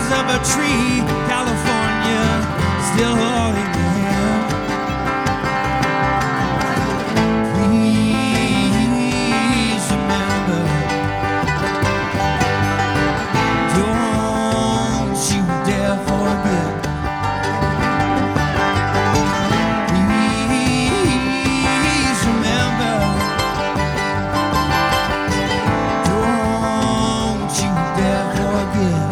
branches of a tree, California, still holding your hand. Please remember, don't you dare forget. Please remember, don't you dare forget.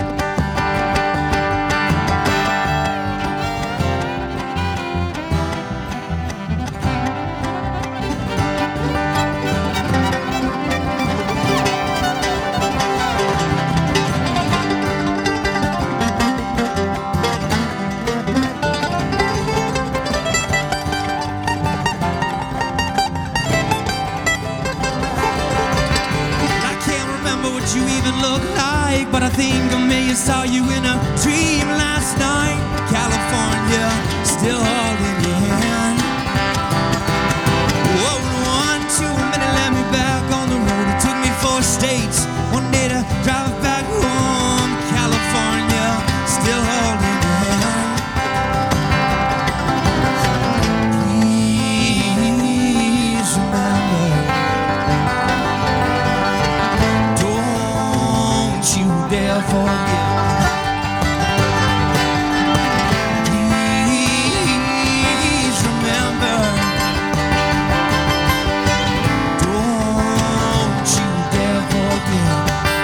You even look like, but I think I may have saw you in a dream last night. California, still holding your hand. Oh, one too many let me back on the road. It took me 4 states, one day to drive back home. California, still holding your hand. Please remember, you dare forget. Please remember, don't you dare forget.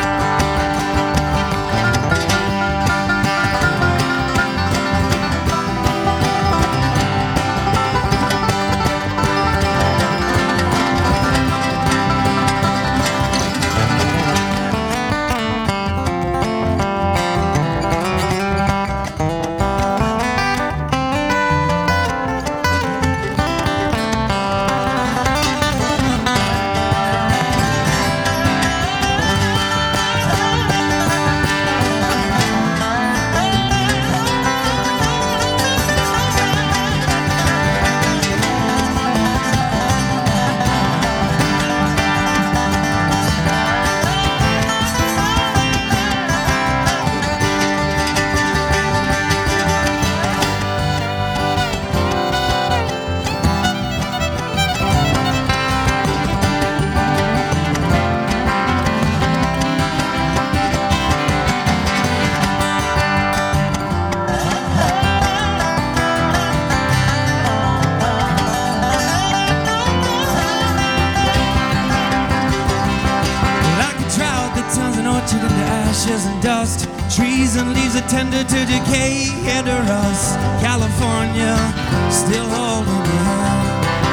Into ashes and dust, trees and leaves are tender to decay and to rust. California, still holding your hand.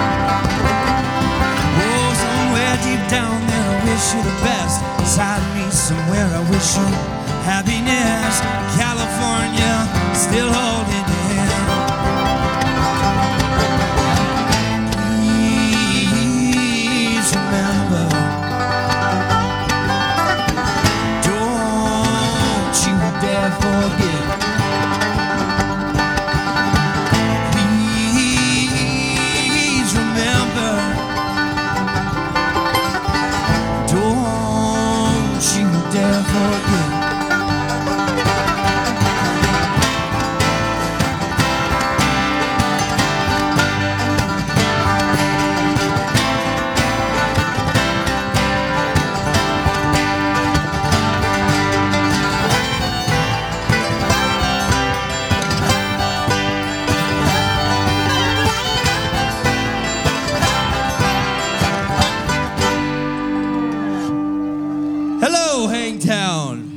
Oh, somewhere deep down there I wish you the best. Inside me somewhere I wish you happiness. California, still holding your hand. Please remember, dare forget. Please remember, don't you dare forget. Hello, Hangtown.